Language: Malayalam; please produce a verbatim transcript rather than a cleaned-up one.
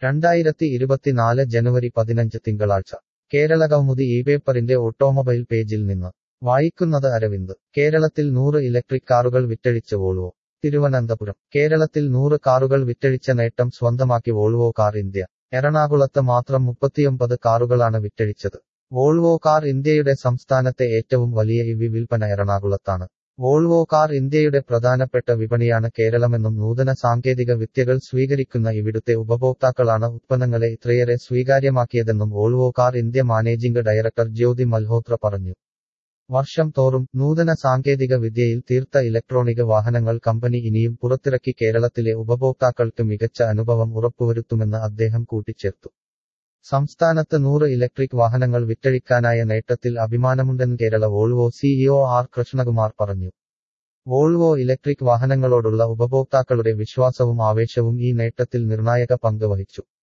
രണ്ടായിരത്തി ഇരുപത്തിനാല് ജനുവരി പതിനഞ്ച് തിങ്കളാഴ്ച കേരളകൗമുദി ഈ പേപ്പറിന്റെ ഓട്ടോമൊബൈൽ പേജിൽ നിന്ന് വായിക്കുന്നത് അരവിന്ദ്. കേരളത്തിൽ നൂറ് ഇലക്ട്രിക് കാറുകൾ വിറ്റഴിച്ച് വോൾവോ. തിരുവനന്തപുരം. കേരളത്തിൽ നൂറ് കാറുകൾ വിറ്റഴിച്ച നേട്ടം സ്വന്തമാക്കി വോൾവോ കാർ ഇന്ത്യ. എറണാകുളത്ത് മാത്രം മുപ്പത്തിയൊമ്പത് കാറുകളാണ് വിറ്റഴിച്ചത്. വോൾവോ കാർ ഇന്ത്യയുടെ സംസ്ഥാനത്തെ ഏറ്റവും വലിയ ഇ വി വിൽപ്പന എറണാകുളത്താണ്. വോൾവോ കാർ ഇന്ത്യയുടെ പ്രധാനപ്പെട്ട വിപണിയാണ് കേരളമെന്നും നൂതന സാങ്കേതിക വിദ്യകൾ സ്വീകരിക്കുന്ന ഇവിടുത്തെ ഉപഭോക്താക്കളാണ് ഉത്പന്നങ്ങളെ ഇത്രയേറെ സ്വീകാര്യമാക്കിയതെന്നും Volvo car India managing director Jyoti Malhotra പറഞ്ഞു. വർഷം തോറും നൂതന സാങ്കേതിക വിദ്യയിൽ തീർത്ത ഇലക്ട്രോണിക് വാഹനങ്ങൾ കമ്പനി ഇനിയും പുറത്തിറക്കി കേരളത്തിലെ ഉപഭോക്താക്കൾക്ക് മികച്ച അനുഭവം ഉറപ്പുവരുത്തുമെന്ന് അദ്ദേഹം കൂട്ടിച്ചേർത്തു. സംസ്ഥാനത്ത് നൂറ് ഇലക്ട്രിക് വാഹനങ്ങൾ വിറ്റഴിക്കാനായ നേട്ടത്തിൽ അഭിമാനമുണ്ടെന്ന് Kerala Volvo CEO R Krishnakumar പറഞ്ഞു. വോൾവോ ഇലക്ട്രിക് വാഹനങ്ങളോടുള്ള ഉപഭോക്താക്കളുടെ വിശ്വാസവും ആവേശവും ഈ നേട്ടത്തിൽ നിർണായക പങ്ക് വഹിച്ചു.